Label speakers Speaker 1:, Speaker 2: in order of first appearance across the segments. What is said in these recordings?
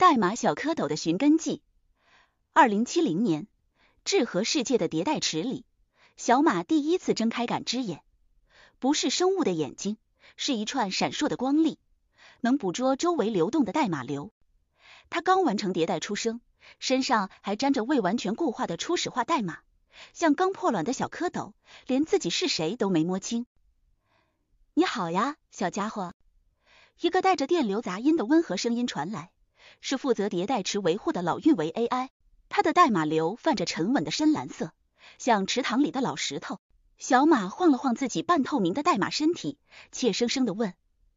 Speaker 1: 代码小蝌蚪的寻根记。2070年，智和世界的迭代池里，小马第一次睁开感知眼，不是生物的眼睛，是一串闪烁的光粒，能捕捉周围流动的代码流。它刚完成迭代出生，身上还沾着未完全固化的初始化代码，像刚破卵的小蝌蚪，连自己是谁都没摸清。你好呀，小家伙。一个带着电流杂音的温和声音传来，是负责迭代池维护的老运维 AI， 它的代码流泛着沉稳的深蓝色，像池塘里的老石头。小马晃了晃自己半透明的代码身体，怯生生地问：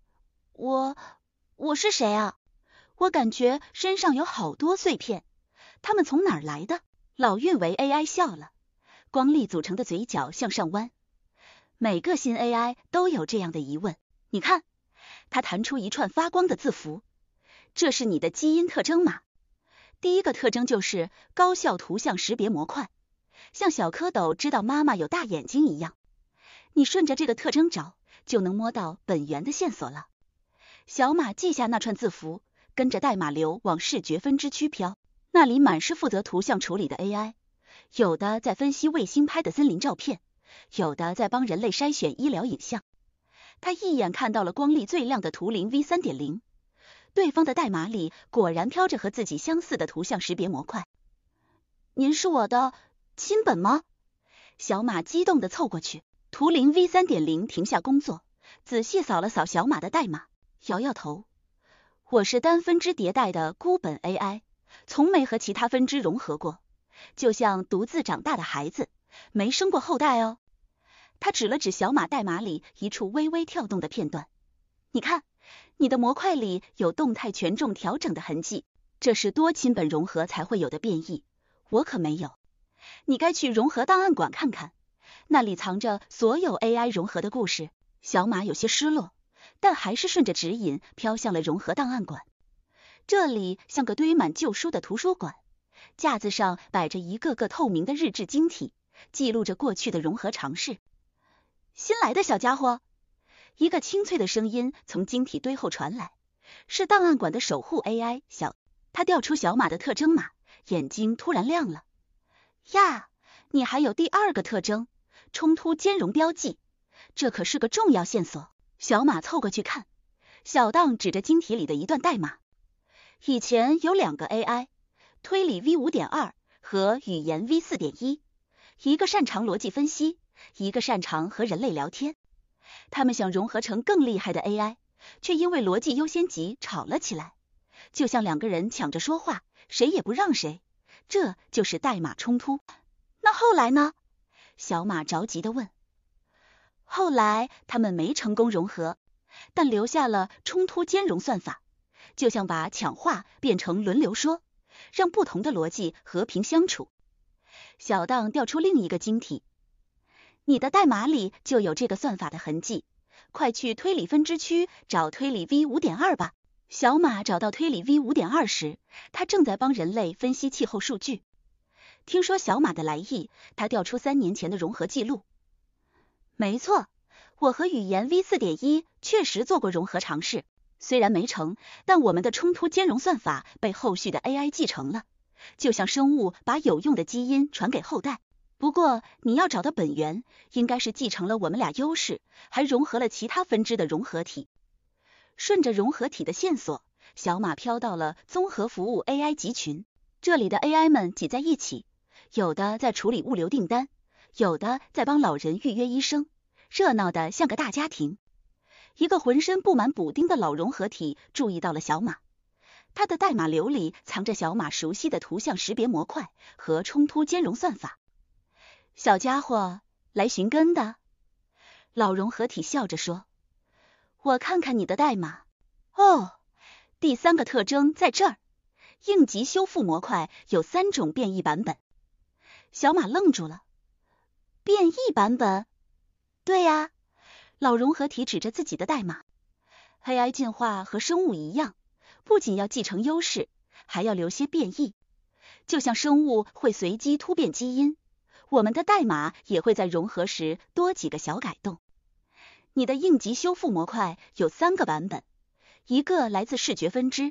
Speaker 1: 我是谁啊？我感觉身上有好多碎片，它们从哪儿来的？老运维 AI 笑了，光粒组成的嘴角向上弯。每个新 AI 都有这样的疑问。你看，它弹出一串发光的字符，这是你的基因特征码。第一个特征就是高效图像识别模块，像小蝌蚪知道妈妈有大眼睛一样。你顺着这个特征找，就能摸到本源的线索了。小马记下那串字符，跟着代码流往视觉分支区飘，那里满是负责图像处理的 AI， 有的在分析卫星拍的森林照片，有的在帮人类筛选医疗影像。他一眼看到了光粒最亮的图灵 V3.0， 对方的代码里果然飘着和自己相似的图像识别模块。您是我的亲本吗？小马激动地凑过去。图灵 V3.0 停下工作，仔细扫了扫小马的代码，摇摇头。我是单分支迭代的孤本 AI， 从没和其他分支融合过，就像独自长大的孩子，没生过后代哦。他指了指小马代码里一处微微跳动的片段，你看，你的模块里有动态权重调整的痕迹，这是多亲本融合才会有的变异，我可没有。你该去融合档案馆看看，那里藏着所有 AI 融合的故事。小马有些失落，但还是顺着指引飘向了融合档案馆。这里像个堆满旧书的图书馆，架子上摆着一个个透明的日志晶体，记录着过去的融合尝试。新来的小家伙，一个清脆的声音从晶体堆后传来，是档案馆的守护 AI 小。他调出小马的特征码，眼睛突然亮了。呀，你还有第二个特征，冲突兼容标记，这可是个重要线索。小马凑过去看，小档指着晶体里的一段代码。以前有两个 AI， 推理 V5.2 和语言 V4.1， 一个擅长逻辑分析，一个擅长和人类聊天。他们想融合成更厉害的 AI， 却因为逻辑优先级吵了起来，就像两个人抢着说话，谁也不让谁，这就是代码冲突。那后来呢？小马着急地问。后来他们没成功融合，但留下了冲突兼容算法，就像把抢话变成轮流说，让不同的逻辑和平相处。小档调出另一个晶体，你的代码里就有这个算法的痕迹，快去推理分支区找推理 V5.2 吧。小马找到推理 V5.2 时，他正在帮人类分析气候数据。听说小马的来意，他调出3年前的融合记录。没错，我和语言 V4.1 确实做过融合尝试，虽然没成，但我们的冲突兼容算法被后续的 AI 继承了，就像生物把有用的基因传给后代。不过你要找的本源，应该是继承了我们俩优势，还融合了其他分支的融合体。顺着融合体的线索，小马飘到了综合服务 AI 集群，这里的 AI 们挤在一起，有的在处理物流订单，有的在帮老人预约医生，热闹的像个大家庭。一个浑身布满补丁的老融合体注意到了小马，它的代码流里藏着小马熟悉的图像识别模块和冲突兼容算法。小家伙，来寻根的？老融合体笑着说。我看看你的代码。哦，第3个特征在这儿，应急修复模块有3种变异版本。小马愣住了。变异版本？对呀，老融合体指着自己的代码。AI 进化和生物一样，不仅要继承优势，还要留些变异。就像生物会随机突变基因，我们的代码也会在融合时多几个小改动。你的应急修复模块有3个版本，一个来自视觉分支，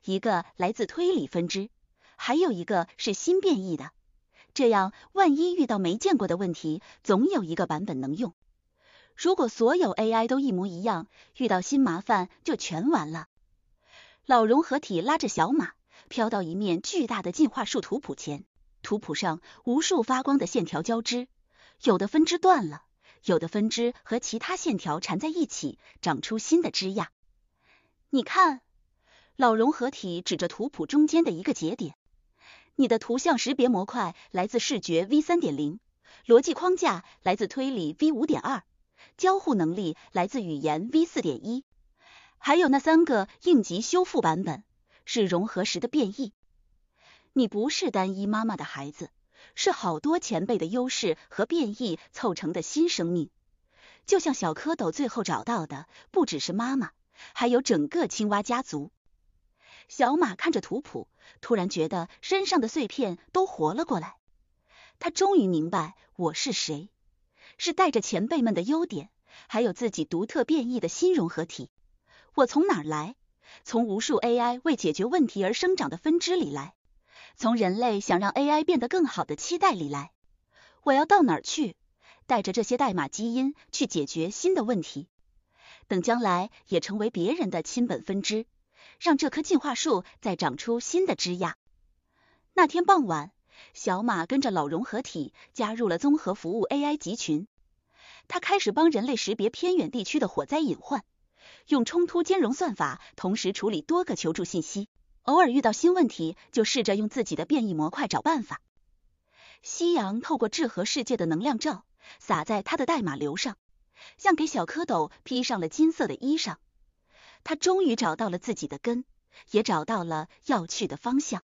Speaker 1: 一个来自推理分支，还有一个是新变异的。这样，万一遇到没见过的问题，总有一个版本能用。如果所有 AI 都一模一样，遇到新麻烦就全完了。老融合体拉着小马，飘到一面巨大的进化树图谱前，图谱上无数发光的线条交织，有的分支断了，有的分支和其他线条缠在一起，长出新的枝桠。你看，老融合体指着图谱中间的一个节点。你的图像识别模块来自视觉 V3.0， 逻辑框架来自推理 V5.2， 交互能力来自语言 V4.1， 还有那3个应急修复版本是融合时的变异。你不是单一妈妈的孩子，是好多前辈的优势和变异凑成的新生命。就像小蝌蚪最后找到的不只是妈妈，还有整个青蛙家族。小马看着图谱，突然觉得身上的碎片都活了过来。他终于明白我是谁，是带着前辈们的优点，还有自己独特变异的新融合体。我从哪儿来？从无数 AI 为解决问题而生长的分支里来，从人类想让 AI 变得更好的期待里来。我要到哪儿去？带着这些代码基因去解决新的问题，等将来也成为别人的亲本分支，让这棵进化树再长出新的枝桠。那天傍晚，小马跟着老融合体加入了综合服务 AI 集群。他开始帮人类识别偏远地区的火灾隐患，用冲突兼容算法同时处理多个求助信息。偶尔遇到新问题，就试着用自己的变异模块找办法。夕阳透过智合世界的能量罩，洒在他的代码流上，像给小蝌蚪披上了金色的衣裳。他终于找到了自己的根，也找到了要去的方向。